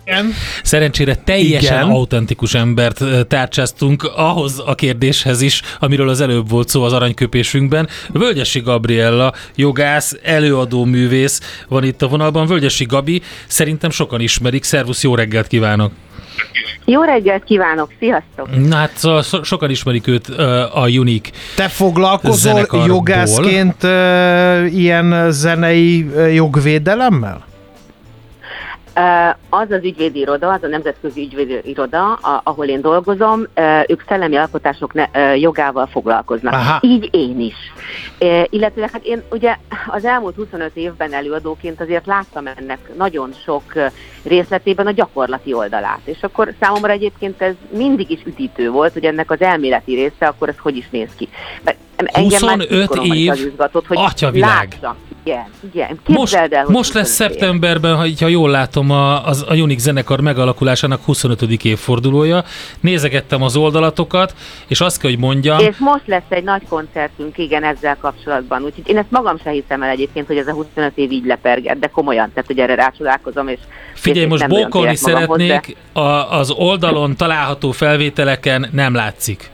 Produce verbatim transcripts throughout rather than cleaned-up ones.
Igen. Szerencsére teljesen Igen. autentikus embert tárcsáztunk ahhoz a kérdéshez is, amiről az előbb volt szó az aranyköpésünkben. Völgyesi Gabriella, jogász, előadó művész van itt a vonalban. Völgyesi Gabi, szerintem sokan ismerik. Szervusz, jó reggelt kívánok! Jó reggelt kívánok, sziasztok! Na hát szóval so- sokan ismerik őt uh, a Unique Te foglalkozol zenekarból. jogászként uh, ilyen zenei uh, jogvédelemmel? Az az ügyvédi iroda, az a nemzetközi ügyvédi iroda, a, ahol én dolgozom, ők szellemi alkotások ne, jogával foglalkoznak. Aha. Így én is. Illetve hát én ugye az elmúlt huszonöt évben előadóként azért láttam ennek nagyon sok részletében a gyakorlati oldalát. És akkor számomra egyébként ez mindig is üdítő volt, hogy ennek az elméleti része, akkor ez hogy is néz ki. huszonöt év, atyavilág. Látszak. Igen, igen. Most, el, most lesz szeptemberben, ha, ha jól látom, a, az, a Unique zenekar megalakulásának huszonötödik évfordulója. Nézegettem az oldalatokat, és azt kell, hogy mondjam... És most lesz egy nagy koncertünk, igen, ezzel kapcsolatban. Úgyhogy én ezt magam sem hiszem el egyébként, hogy ez a huszonöt év így leperget, de komolyan, tehát hogy erre rácsodálkozom, és... Figyelj, és most bókolni szeretnék, de... a, az oldalon található felvételeken nem látszik.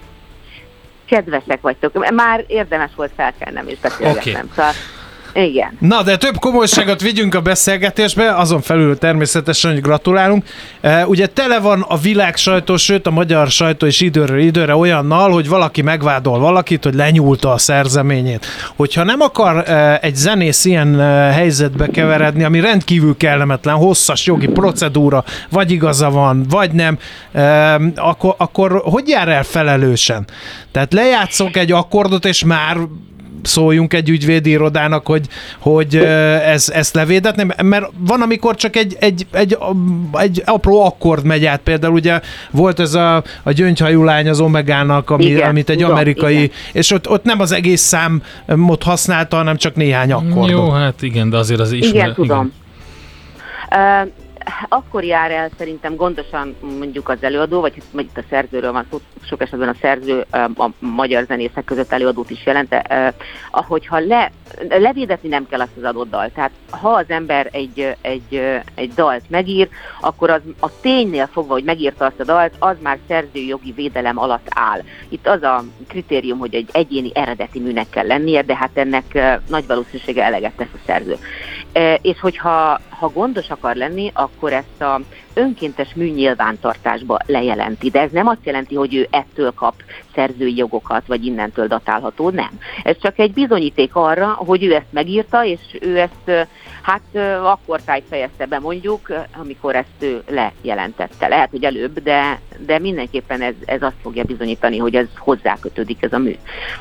Kedvesek vagytok. Már érdemes volt felkelnem és beszélgetnem. Okay. Szóval, igen. Na, de több komolyságot vigyünk a beszélgetésbe, azon felül természetesen, hogy gratulálunk. E, ugye tele van a világ sajtó, sőt a magyar sajtó is időről időre olyannal, hogy valaki megvádol valakit, hogy lenyúlta a szerzeményét. Hogyha nem akar e, egy zenész ilyen e, helyzetbe keveredni, ami rendkívül kellemetlen, hosszas jogi procedúra, vagy igaza van, vagy nem, e, akkor, akkor hogy jár el felelősen? Tehát lejátszok egy akkordot, és már szóljunk egy ügyvédi irodának, hogy, hogy ez, ezt levédetni, mert van, amikor csak egy, egy, egy, egy apró akkord megy át. Például ugye volt ez a, a gyöngyhajú lány az Omegának, ami, igen, amit egy tudom, amerikai, igen. És ott, ott nem az egész számot használta, hanem csak néhány akkordot. Jó, hát igen, de azért az ismer. Igen, tudom. Igen. Uh, akkor jár el szerintem gondosan mondjuk az előadó, vagy, vagy itt a szerzőről van szó, sok esetben a szerző a magyar zenészek között előadót is jelent, ahogyha le, levédetni nem kell azt az adott dalt. Tehát ha az ember egy, egy, egy dalt megír, akkor az a ténynél fogva, hogy megírta azt a dalt, az már szerzői jogi védelem alatt áll. Itt az a kritérium, hogy egy egyéni eredeti műnek kell lennie, de hát ennek nagy valószínűsége eleget tesz a szerző. És hogyha ha gondos akar lenni, akkor ezt a önkéntes műnyilvántartásba lejelenti. De ez nem azt jelenti, hogy ő ettől kap szerzői jogokat, vagy innentől datálható, nem. Ez csak egy bizonyíték arra, hogy ő ezt megírta, és ő ezt hát akkor tájt fejezte be mondjuk, amikor ezt ő lejelentette. Lehet, hogy előbb, de, de mindenképpen ez, ez azt fogja bizonyítani, hogy ez hozzákötődik ez a mű.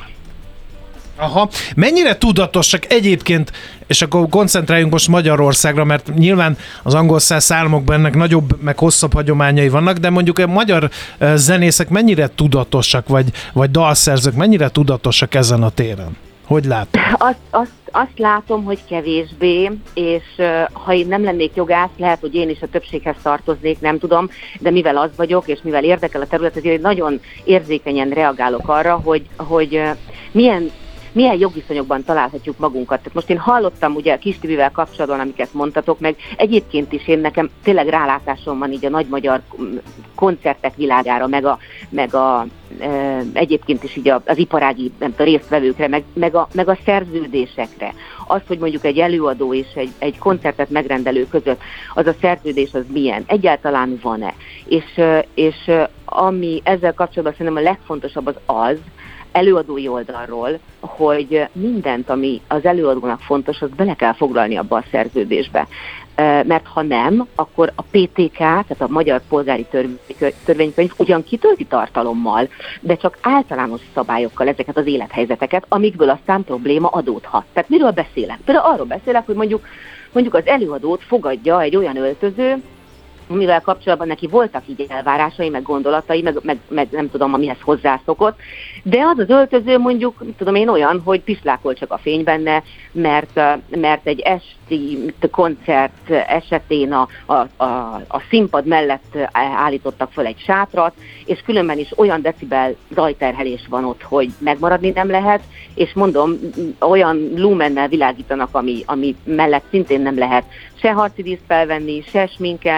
Aha. Mennyire tudatosak egyébként, és akkor koncentráljunk most Magyarországra, mert nyilván az angol száz államokban ennek nagyobb, meg hosszabb hagyományai vannak, de mondjuk a magyar zenészek mennyire tudatosak, vagy, vagy dalszerzők mennyire tudatosak ezen a téren? Hogy látod? Azt, azt, azt látom, hogy kevésbé, és uh, ha én nem lennék jogász, lehet, hogy én is a többséghez tartoznék, nem tudom, de mivel az vagyok, és mivel érdekel a terület, ezért nagyon érzékenyen reagálok arra, hogy, hogy uh, milyen milyen jogviszonyokban találhatjuk magunkat. Tehát most én hallottam ugye Kis Tibivel kapcsolatban, amiket mondtatok, meg egyébként is én nekem tényleg rálátásom van így a nagy magyar koncertek világára, meg a, meg a e, egyébként is így a, az iparági nem tudom, résztvevőkre, meg, meg, a, meg a szerződésekre. Az, hogy mondjuk egy előadó és egy, egy koncertet megrendelő között az a szerződés az milyen, egyáltalán van-e. És, és ami ezzel kapcsolatban szerintem a legfontosabb az az, előadói oldalról, hogy mindent, ami az előadónak fontos, azt bele kell foglalni abba a szerződésbe. Mert ha nem, akkor a pé té ká, tehát a Magyar Polgári Törvénykönyv ugyan kitölti tartalommal, de csak általános szabályokkal ezeket az élethelyzeteket, amikből aztán probléma adódhat. Tehát miről beszélek? Például arról beszélek, hogy mondjuk, mondjuk az előadót fogadja egy olyan öltöző, amivel kapcsolatban neki voltak így elvárásai, meg gondolatai, meg, meg, meg nem tudom, amihez hozzászokott, de az az öltöző mondjuk, tudom én olyan, hogy pislákol csak a fény benne, mert, mert egy esti koncert esetén a, a, a, a színpad mellett állítottak fel egy sátrat, és különben is olyan decibel zajterhelés van ott, hogy megmaradni nem lehet, és mondom, olyan lumennel világítanak, ami, ami mellett szintén nem lehet se harci díszt felvenni, se sminkelni,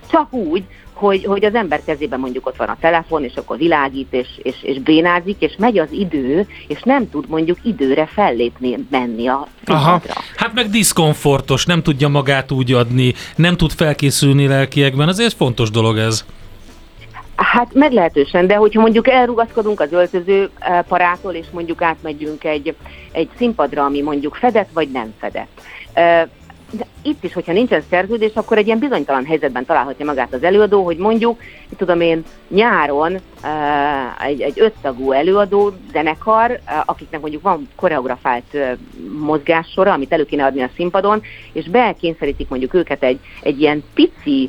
csak úgy, hogy, hogy az ember kezében mondjuk ott van a telefon, és akkor világít, és, és, és bénázik, és megy az idő, és nem tud mondjuk időre fellépni, menni a színpadra. Hát meg diszkomfortos, nem tudja magát úgy adni, nem tud felkészülni lelkiekben, azért fontos dolog ez. Hát meglehetősen, de hogyha mondjuk elrugaszkodunk az öltöző parától, és mondjuk átmegyünk egy, egy színpadra, ami mondjuk fedett vagy nem fedett. De itt is, hogyha nincsen szerződés, akkor egy ilyen bizonytalan helyzetben találhatja magát az előadó, hogy mondjuk, mit tudom én, nyáron egy, egy öttagú előadó zenekar, akiknek mondjuk van koreografált mozgássora, amit elő kéne adni a színpadon, és bekényszerítik mondjuk őket egy, egy ilyen pici,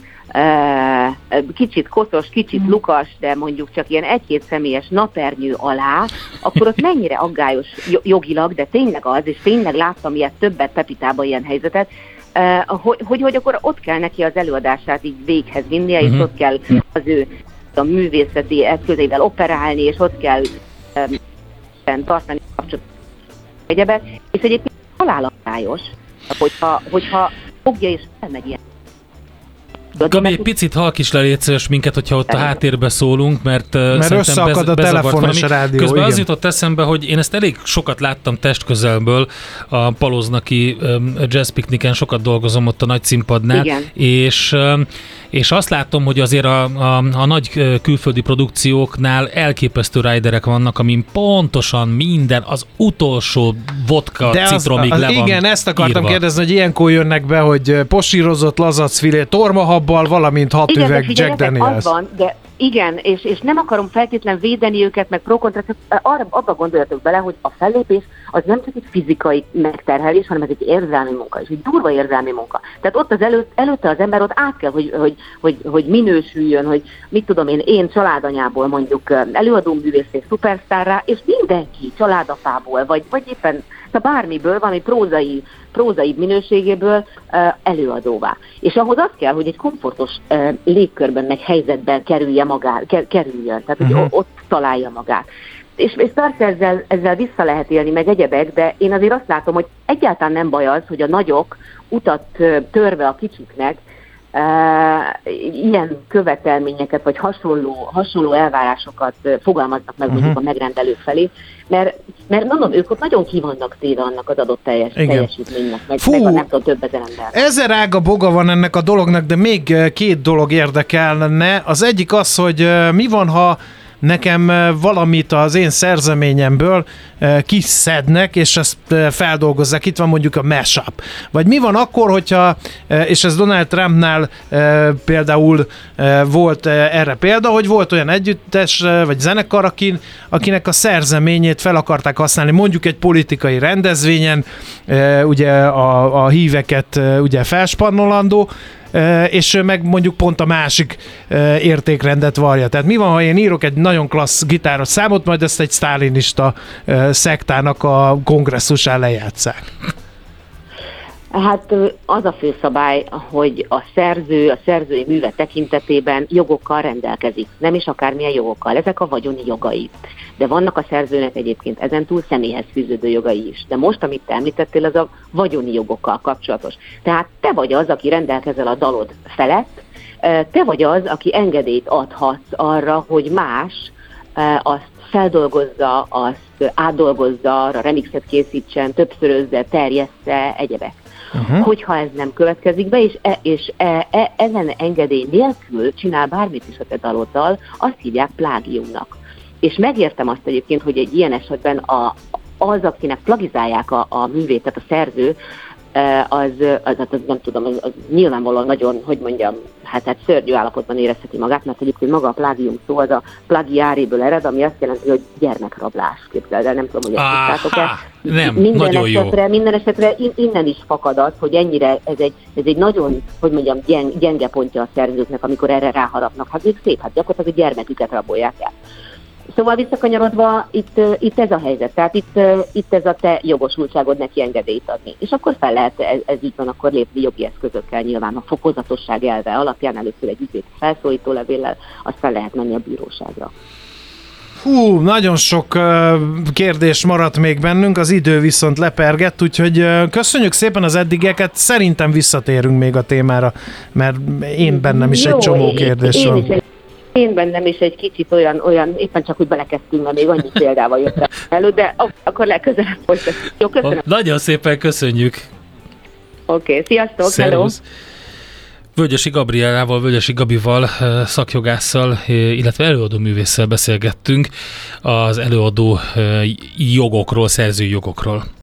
kicsit koszos, kicsit lukas, de mondjuk csak ilyen egy-két személyes napernyő alá, akkor ott mennyire aggályos jogilag, de tényleg az, és tényleg láttam ilyet többet Pepitában ilyen helyzetet, hogy, hogy, hogy akkor ott kell neki az előadását így véghez vinnie, és ott kell az ő a művészeti eszközeivel operálni, és ott kell um, tartani kapcsolatot egyebet, és egyébként halálaggályos, hogyha, hogyha fogja és elmegy ilyen. Gabi, egy picit halkisd le, légy szíves minket, hogyha ott a háttérbe szólunk, mert, mert összeakad a telefon és a rádió. Közben igen. az jutott eszembe, hogy én ezt elég sokat láttam testközelből a Paloznaki Jazz Picnicen, sokat dolgozom ott a nagy színpadnál, és, és azt látom, hogy azért a, a, a nagy külföldi produkcióknál elképesztő riderek vannak, amin pontosan minden, az utolsó vodka de citromig az, az, le van igen, ezt akartam írva. kérdezni, hogy ilyenkor jönnek be, hogy posírozott lazacfilé, tormahabbal, valamint hat igen, üveg Jack Daniels. Az van, de igen, és, és nem akarom feltétlen védeni őket, meg pro-kontra, arra, abba gondoljatok bele, hogy a fellépés az nem csak egy fizikai megterhelés, hanem ez egy érzelmi munka, és egy durva érzelmi munka. Tehát ott az előtt, előtte az ember ott át kell, hogy, hogy, hogy, hogy minősüljön, hogy mit tudom én, én családanyából mondjuk előadóművészé szupersztárrá, és mindenki családapából, vagy, vagy éppen bármiből, valami prózai, prózai minőségéből uh, előadóvá. És ahhoz az kell, hogy egy komfortos uh, légkörben, meg helyzetben kerülje magát, ker, kerüljön, tehát hogy uh-huh. ott találja magát. És, és persze ezzel, ezzel vissza lehet élni, meg egyebek, de én azért azt látom, hogy egyáltalán nem baj az, hogy a nagyok utat törve a kicsiknek Uh, ilyen követelményeket, vagy hasonló, hasonló elvárásokat uh, fogalmaznak meg uh-huh. mondjuk a megrendelők felé, mert, mert mondom, ők ott nagyon ki vannak téve annak az adott teljes, teljesítménynek, meg, Fú, meg a nem tudom, több ezer ember. Ezer ága boga van ennek a dolognak, de még két dolog érdekelne. Az egyik az, hogy uh, mi van, ha nekem valamit az én szerzeményemből kiszednek, és ezt feldolgozzák. Itt van mondjuk a mashup. Vagy mi van akkor, hogyha, és ez Donald Trumpnál például volt erre példa, hogy volt olyan együttes, vagy zenekar, akin, akinek a szerzeményét fel akarták használni, mondjuk egy politikai rendezvényen, ugye a, a híveket ugye felspannolandó, és meg mondjuk pont a másik értékrendet varja. Tehát mi van, ha én írok egy nagyon klassz gitáros számot, majd ezt egy sztálinista szektának a kongresszusán lejátsszák? Hát az a főszabály, hogy a szerző, a szerzői műve tekintetében jogokkal rendelkezik. Nem is akármilyen jogokkal. Ezek a vagyoni jogai. De vannak a szerzőnek egyébként ezentúl személyhez fűződő jogai is. De most, amit te említettél, az a vagyoni jogokkal kapcsolatos. Tehát te vagy az, aki rendelkezel a dalod felett, te vagy az, aki engedélyt adhatsz arra, hogy más azt feldolgozza, azt átdolgozza, arra remixet készítsen, többszörözze, terjessze, egyebek. Uh-huh. Hogyha ez nem következik be, és, e, és e, e, ezen engedély nélkül csinál bármit is a te daloddal, azt hívják plágiumnak. És megértem azt egyébként, hogy egy ilyen esetben a, az, akinek plagizálják a, a művét, tehát a szerző, az, az, az nem tudom, az, az nyilvánvalóan nagyon, hogy mondjam, hát, hát szörnyű állapotban érezheti magát, mert egyébként maga a plágium szó, az a plagiáréből ered, ami azt jelenti, hogy gyermekrablás, képzeld el, nem tudom, hogy ezt tudtátok-e. Nem, minden nagyon esetre, jó. Minden esetre innen is fakad az, hogy ennyire ez egy, ez egy nagyon, hogy mondjam, gyeng, gyenge pontja a szerzőknek, amikor erre ráharapnak. Hát még szép, hát gyakorlatilag a gyermeküket rabolják el. Szóval visszakanyarodva, itt, itt ez a helyzet, tehát itt, itt ez a te jogosultságod neki engedélyt adni. És akkor fel lehet, ez, ez így van, akkor lépni jogi eszközökkel nyilván a fokozatosság elve alapján, először egy ügyvéd felszólító levéllel, azt fel lehet menni a bíróságra. Hú, nagyon sok uh, kérdés maradt még bennünk, az idő viszont lepergett, úgyhogy uh, köszönjük szépen az eddigeket, szerintem visszatérünk még a témára, mert én bennem is Jó, egy csomó kérdés én, van. én is egy, én bennem is egy kicsit olyan, olyan éppen csak úgy belekezdtünk, mert még annyi példával jöttem elő, de ak- akkor legközelebb folytatjuk. Jó, köszönöm. Nagyon szépen köszönjük. Oké, okay, sziasztok, hello! Szervusz. Völgyesi Gabriellával, Völgyesi Gabival, szakjogásszal, illetve előadó művésszel beszélgettünk az előadó jogokról, szerzői jogokról.